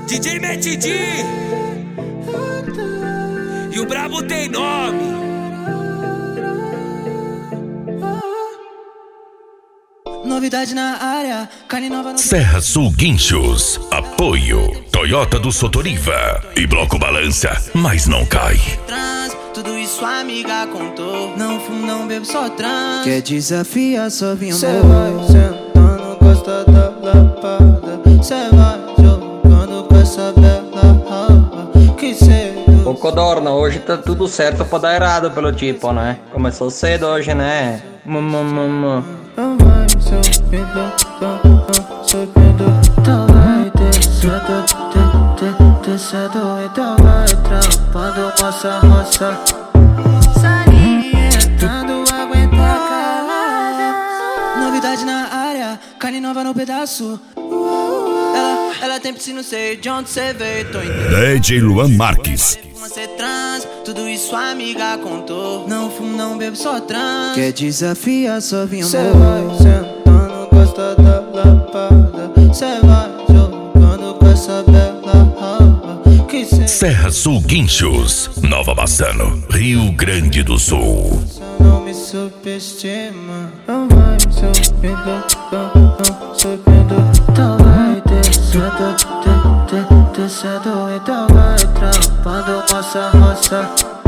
DJ Metidi e o brabo tem nome. Novidade na área, carne nova no... Serra Sul Guinchos, apoio Toyota do Sotoriva e Bloco Balança, mas não cai. Trans, tudo isso a amiga contou. Não fumo, não bebo, só trans. Quer desafiar, só vinha cê vai sentando, gosta da lapada. Cê vai jogando com essa bela raba. Que cedo. Ô Codorna, hoje tá tudo certo pra dar errado pelo tipo, né? Começou cedo hoje, né? Não vai subindo, então vai descendo, então vai trampando roça. Salientando, aguenta calada. Novidade na área, carne nova no pedaço. Ela tem piscina, não sei de onde cê veio, tô entendendo. DJ Luan Marques. Cê trans, tudo isso a amiga contou. Não fumo, não bebo, só trans. Quer desafiar, só vinha Cê vai sentando, gosta da lapada. Cê vai jogando com essa bela raba. Que cê Serra Sul Guinchos, Nova Bassano, Rio Grande do Sul. não me subestima. Não vai subindo, então vai descendo, então vai trampando roça.